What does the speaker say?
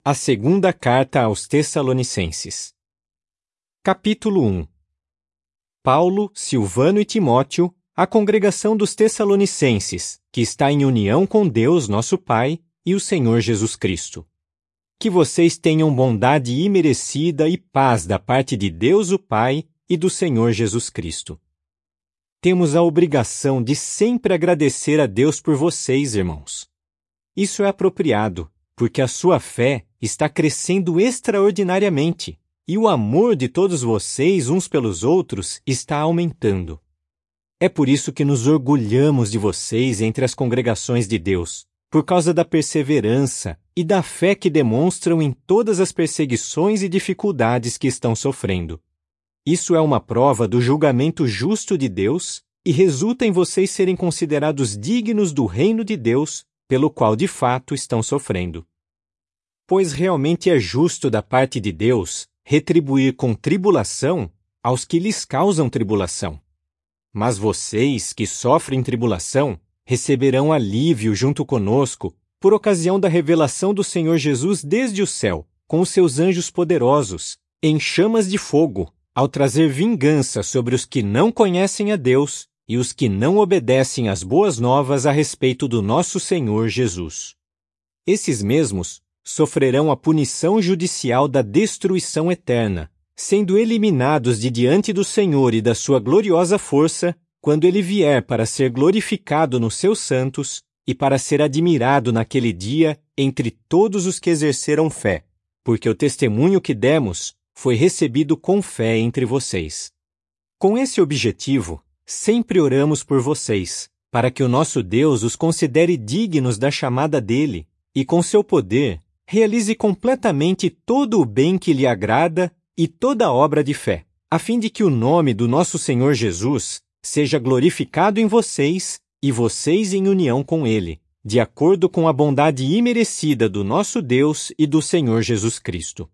A segunda carta aos Tessalonicenses. Capítulo 1. Paulo, Silvano e Timóteo, à congregação dos Tessalonicenses, que está em união com Deus, nosso Pai, e o Senhor Jesus Cristo. Que vocês tenham bondade imerecida e paz da parte de Deus o Pai e do Senhor Jesus Cristo. Temos a obrigação de sempre agradecer a Deus por vocês, irmãos. Isso é apropriado, porque a sua fé está crescendo extraordinariamente, e o amor de todos vocês uns pelos outros está aumentando. É por isso que nos orgulhamos de vocês entre as congregações de Deus, por causa da perseverança e da fé que demonstram em todas as perseguições e dificuldades que estão sofrendo. Isso é uma prova do julgamento justo de Deus e resulta em vocês serem considerados dignos do reino de Deus, pelo qual de fato estão sofrendo. Pois realmente é justo da parte de Deus retribuir com tribulação aos que lhes causam tribulação. Mas vocês, que sofrem tribulação, receberão alívio junto conosco por ocasião da revelação do Senhor Jesus desde o céu, com os seus anjos poderosos, em chamas de fogo, ao trazer vingança sobre os que não conhecem a Deus e os que não obedecem às boas novas a respeito do nosso Senhor Jesus. Esses mesmos sofrerão a punição judicial da destruição eterna, sendo eliminados de diante do Senhor e da sua gloriosa força, quando ele vier para ser glorificado nos seus santos e para ser admirado naquele dia entre todos os que exerceram fé, porque o testemunho que demos foi recebido com fé entre vocês. Com esse objetivo, sempre oramos por vocês, para que o nosso Deus os considere dignos da chamada dele e, com seu poder, realize completamente todo o bem que lhe agrada e toda obra de fé, a fim de que o nome do nosso Senhor Jesus seja glorificado em vocês e vocês em união com ele, de acordo com a bondade imerecida do nosso Deus e do Senhor Jesus Cristo.